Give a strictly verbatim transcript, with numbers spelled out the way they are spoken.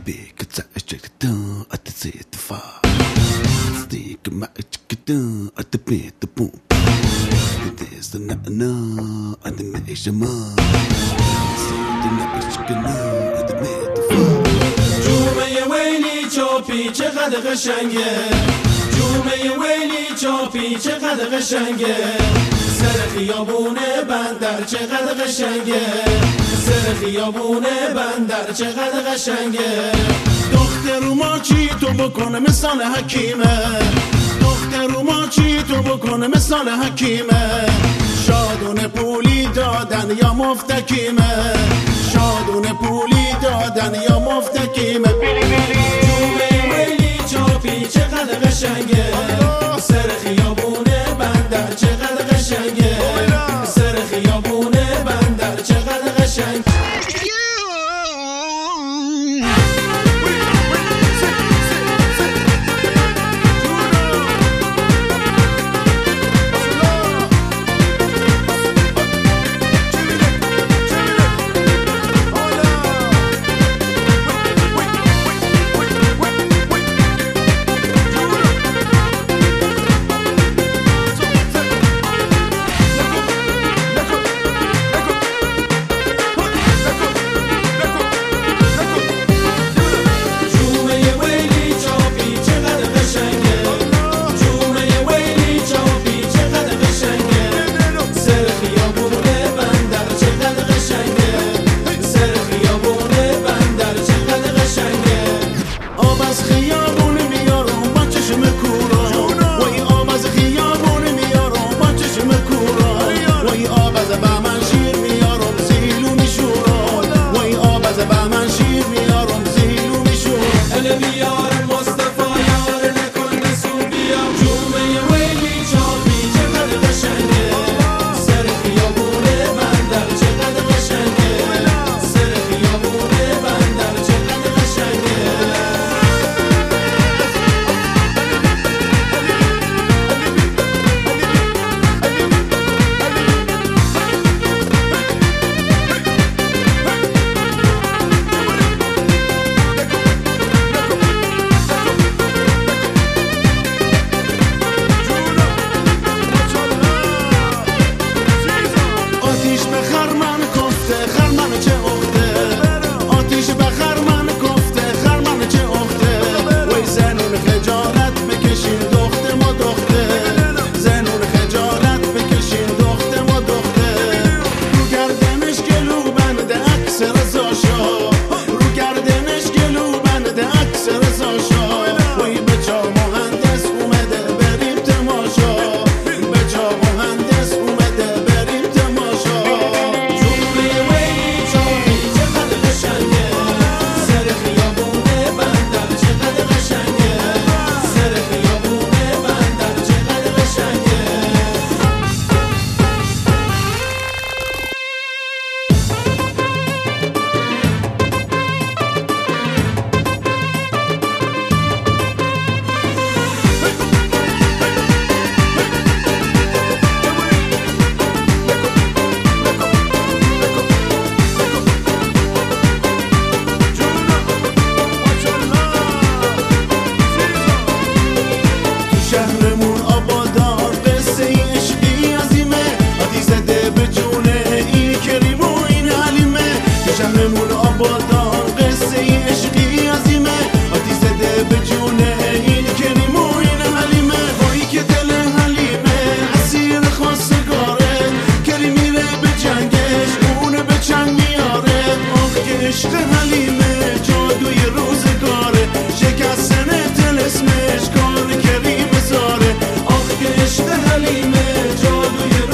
big attack at the set the fire. Stick my chicken at the pit the boom. There's the na at the nation man. The night chicken at the pit the fire. جومه ویلی چاپی چقدر قشنگه، جومه ویلی چاپی چقدر قشنگه، سر خیابون بندر چقدر قشنگه، سر خیابون بندر چقدر قشنگه. دختر ما چی تو بکنه مثال حکیمه، دختر ما چی تو بکنه مثال حکیمه، شادون پولی دادن یا مفتکیمه، شادون پولی دادن یا مفتکیمه. جومه ویلی چاپی چقدر قشنگه، سر خیابون بندر چقدر قشنگه، سر خیابون بندر چقدر قشنگه. عشق حلیمه جادوی روزگاره، شکستن طلسمش کار کریم زاره. آخ که عشق حلیمه جادوی